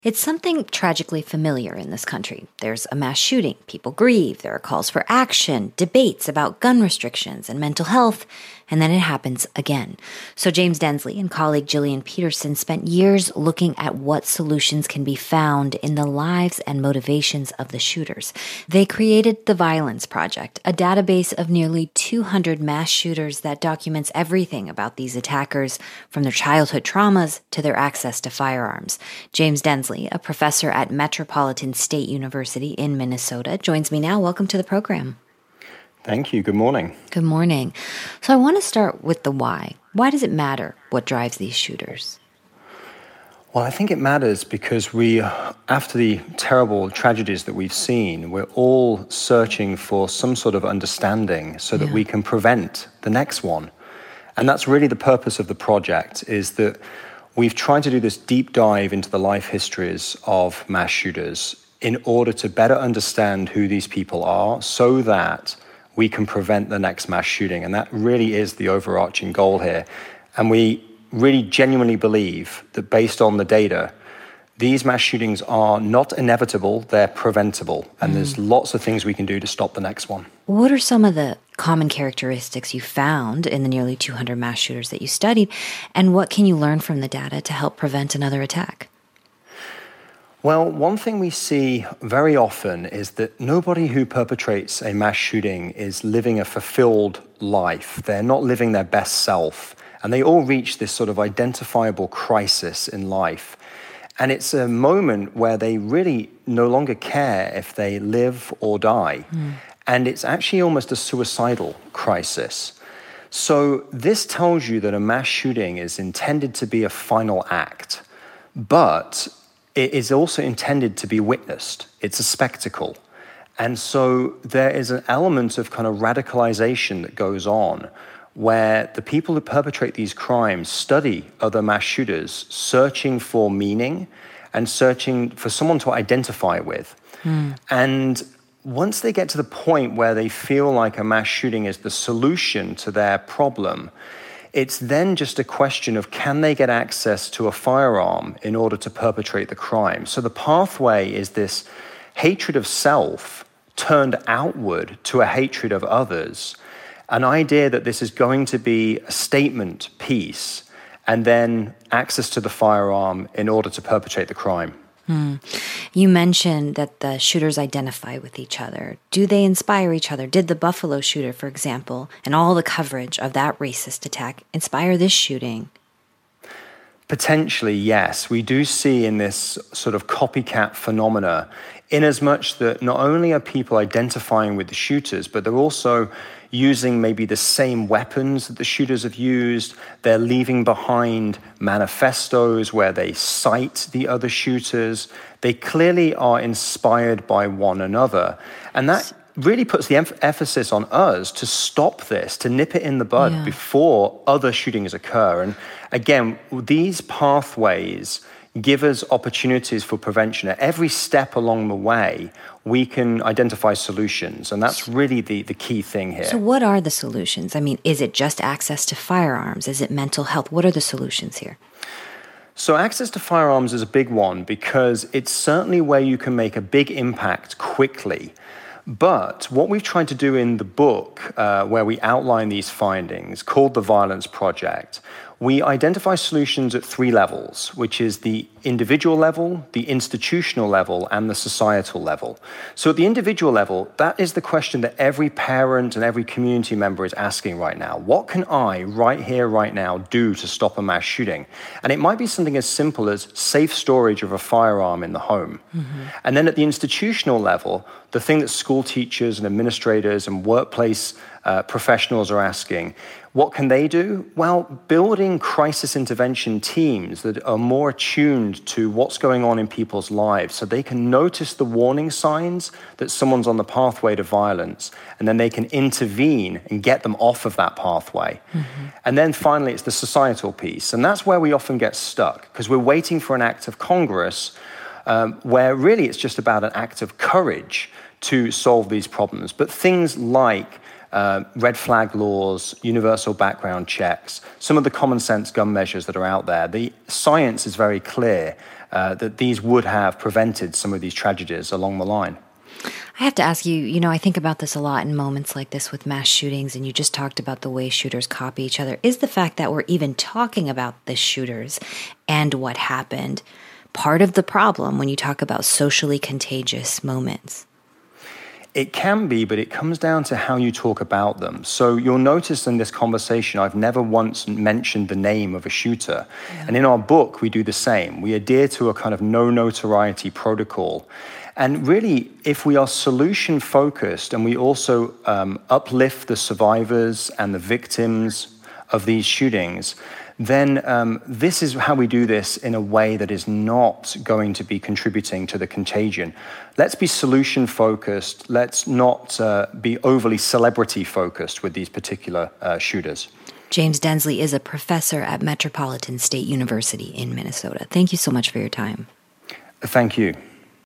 It's something tragically familiar in this country. There's a mass shooting, people grieve, there are calls for action, debates about gun restrictions and mental health, and then it happens again. So James Densley and colleague Gillian Peterson spent years looking at what solutions can be found in the lives and motivations of the shooters. They created the Violence Project, a database of nearly 200 mass shooters that documents everything about these attackers, from their childhood traumas to their access to firearms. James Densley, a professor at Metropolitan State University in Minnesota, joins me now. Welcome to the program. Thank you. Good morning. Good morning. So I want to start with the why. Why does it matter what drives these shooters? Well, I think it matters because after the terrible tragedies that we've seen, we're all searching for some sort of understanding so that we can prevent the next one. And that's really the purpose of the project, is that we've tried to do this deep dive into the life histories of mass shooters in order to better understand who these people are so that we can prevent the next mass shooting. And that really is the overarching goal here. And we really genuinely believe that based on the data, these mass shootings are not inevitable, they're preventable. And there's lots of things we can do to stop the next one. What are some of the common characteristics you found in the nearly 200 mass shooters that you studied? And what can you learn from the data to help prevent another attack? Well, one thing we see very often is that nobody who perpetrates a mass shooting is living a fulfilled life. They're not living their best self. And they all reach this sort of identifiable crisis in life. And it's a moment where they really no longer care if they live or die. And it's actually almost a suicidal crisis. So this tells you that a mass shooting is intended to be a final act, but it is also intended to be witnessed. It's a spectacle. And so there is an element of kind of radicalization that goes on where the people who perpetrate these crimes study other mass shooters, searching for meaning and searching for someone to identify with. And once they get to the point where they feel like a mass shooting is the solution to their problem, it's then just a question of can they get access to a firearm in order to perpetrate the crime. So the pathway is this hatred of self turned outward to a hatred of others, an idea that this is going to be a statement piece, and then access to the firearm in order to perpetrate the crime. You mentioned that the shooters identify with each other. Do they inspire each other? Did the Buffalo shooter, for example, and all the coverage of that racist attack inspire this shooting? Potentially, yes. We do see in this sort of copycat phenomena, in as much that not only are people identifying with the shooters, but they're also using maybe the same weapons that the shooters have used. They're leaving behind manifestos where they cite the other shooters. They clearly are inspired by one another. And that really puts the emphasis on us to stop this, to nip it in the bud before other shootings occur. And again, these pathways give us opportunities for prevention. At every step along the way, we can identify solutions. And that's really the key thing here. So what are the solutions? I mean, is it just access to firearms? Is it mental health? What are the solutions here? So access to firearms is a big one because it's certainly where you can make a big impact quickly. But what we've tried to do in the book, where we outline these findings, called the Violence Project, we identify solutions at three levels, which is the individual level, the institutional level, and the societal level. So at the individual level, that is the question that every parent and every community member is asking right now. What can I, right here, right now, do to stop a mass shooting? And it might be something as simple as safe storage of a firearm in the home. And then at the institutional level, the thing that school teachers and administrators and workplace professionals are asking, what can they do? Well, building crisis intervention teams that are more attuned to what's going on in people's lives so they can notice the warning signs that someone's on the pathway to violence, and then they can intervene and get them off of that pathway. And then finally, it's the societal piece. And that's where we often get stuck, because we're waiting for an act of Congress where really it's just about an act of courage to solve these problems. But things like red flag laws, universal background checks, some of the common sense gun measures that are out there. The science is very clear that these would have prevented some of these tragedies along the line. I have to ask you, I think about this a lot in moments like this with mass shootings, and you just talked about the way shooters copy each other. Is the fact that we're even talking about the shooters and what happened part of the problem when you talk about socially contagious moments? It can be, but it comes down to how you talk about them. So you'll notice in this conversation, I've never once mentioned the name of a shooter. Yeah. And in our book, we do the same. We adhere to a kind of no notoriety protocol. And really, if we are solution focused and we also uplift the survivors and the victims of these shootings, then this is how we do this in a way that is not going to be contributing to the contagion. Let's be solution-focused. Let's not be overly celebrity-focused with these particular shooters. James Densley is a professor at Metropolitan State University in Minnesota. Thank you so much for your time. Thank you.